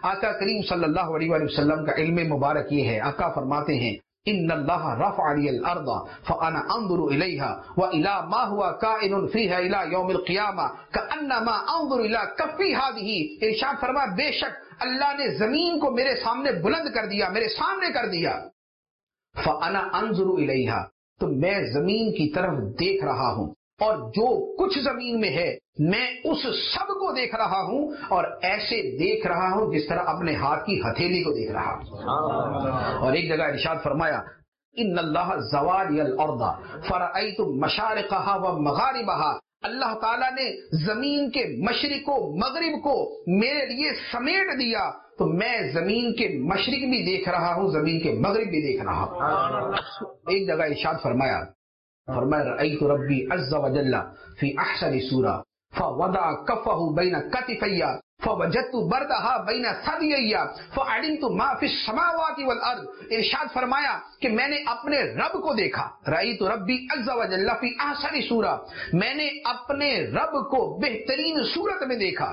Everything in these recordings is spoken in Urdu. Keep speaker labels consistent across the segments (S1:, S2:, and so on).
S1: آقا کریم صلی اللہ علیہ وآلہ وسلم کا علم مبارک یہ ہے، آقا فرماتے ہیں ان اللہ رفع لی الارض فانا انظر الیہا والی ما هو کائن فیہا الی یوم القیامہ کانما انظر الی کفی ہذہ، ارشاد فرمایا بے شک اللہ نے زمین کو میرے سامنے بلند کر دیا، میرے سامنے کر دیا، فانا انظر الیہا، تو میں زمین کی طرف دیکھ رہا ہوں، اور جو کچھ زمین میں ہے میں اس سب کو دیکھ رہا ہوں، اور ایسے دیکھ رہا ہوں جس طرح اپنے ہاتھ کی ہتھیلی کو دیکھ رہا ہوں۔ اور ایک جگہ ارشاد فرمایا ان اللہ زوالی الارض فرأیت مشارقها ومغاربها، اللہ تعالیٰ نے زمین کے مشرق و مغرب کو میرے لیے سمیٹ دیا، تو میں زمین کے مشرق بھی دیکھ رہا ہوں، زمین کے مغرب بھی دیکھ رہا ہوں۔ ایک جگہ ارشاد فرمایا رأیت ربی عز وجل فی احسن صورہ فوضع کفہ بین کتفی فوجدت بردہا بین ثدیی فعلمت ما فی السماوات والارض، ارشاد فرمایا کہ میں نے اپنے رب کو دیکھا، رأیت ربی عز وجل فی احسن صورہ، میں نے اپنے رب کو بہترین صورت میں دیکھا۔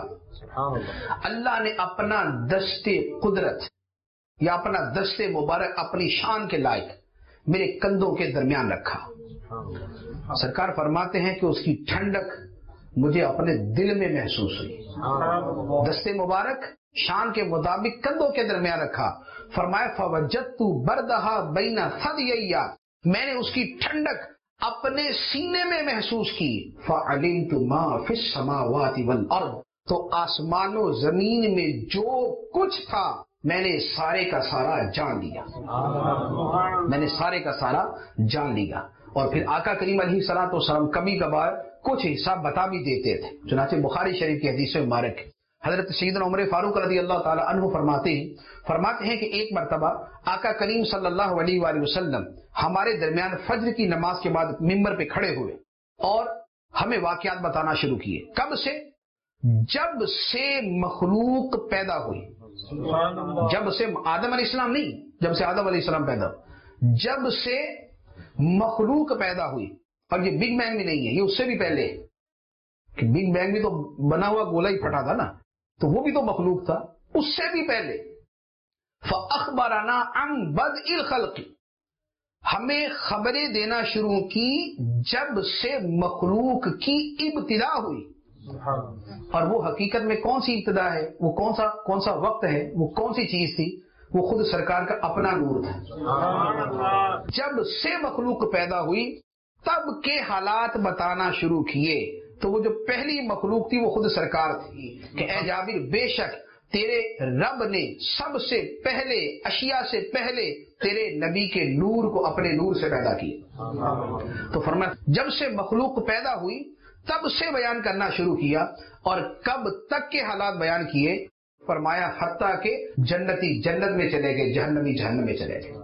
S1: اللہ نے اپنا دست قدرت یا اپنا دست مبارک اپنی شان کے لائق میرے کندھوں کے درمیان رکھا۔ سرکار فرماتے ہیں کہ اس کی ٹھنڈک مجھے اپنے دل میں محسوس ہوئی، دست مبارک شان کے مطابق کندھوں کے درمیان رکھا، فرمایا فوجدت بردہا بین ثدیی، میں نے اس کی ٹھنڈک اپنے سینے میں محسوس کی، فعلمت ما فی السماوات والارض، تو آسمان و زمین میں جو کچھ تھا میں نے سارے کا سارا جان لیا، میں نے سارے کا سارا جان لیا۔ اور پھر آقا کریم علیہ الصلوۃ والسلام کبھی کبھار کچھ حصہ بتا بھی دیتے تھے، چنانچہ بخاری شریف کی حدیث مبارک حضرت سیدنا عمر فاروق رضی اللہ تعالی عنہ فرماتے ہیں کہ ایک مرتبہ آقا کریم صلی اللہ علیہ وآلہ وسلم ہمارے درمیان فجر کی نماز کے بعد ممبر پہ کھڑے ہوئے اور ہمیں واقعات بتانا شروع کیے۔ کب سے؟ جب سے مخلوق پیدا ہوئی، جب سے آدم علیہ السلام نہیں، جب سے آدم علیہ السلام پیدا، جب سے مخلوق پیدا ہوئی، اور یہ بگ بینگ بھی نہیں ہے، یہ اس سے بھی پہلے، کہ بگ بینگ بھی تو بنا ہوا گولا ہی پھٹا تھا نا، تو وہ بھی تو مخلوق تھا، اس سے بھی پہلے۔ فَأَخْبَرَنَا عَنْ بَدْءِ الْخَلْقِ، ہمیں خبریں دینا شروع کی جب سے مخلوق کی ابتدا ہوئی، اور وہ حقیقت میں کون سی ابتدا ہے، وہ کون سا وقت ہے، وہ کون سی چیز تھی، وہ خود سرکار کا اپنا نور تھا۔ جب سے مخلوق پیدا ہوئی تب کے حالات بتانا شروع کیے، تو وہ جو پہلی مخلوق تھی وہ خود سرکار تھی کہ اے جابر بے شک تیرے رب نے سب سے پہلے اشیاء سے پہلے تیرے نبی کے نور کو اپنے نور سے پیدا کیا۔ تو فرمایا جب سے مخلوق پیدا ہوئی تب سے بیان کرنا شروع کیا، اور کب تک کے حالات بیان کیے، فرمایا حتیٰ کہ جنتی جنت میں چلے گئے، جہنمی جہنم میں چلے گئے۔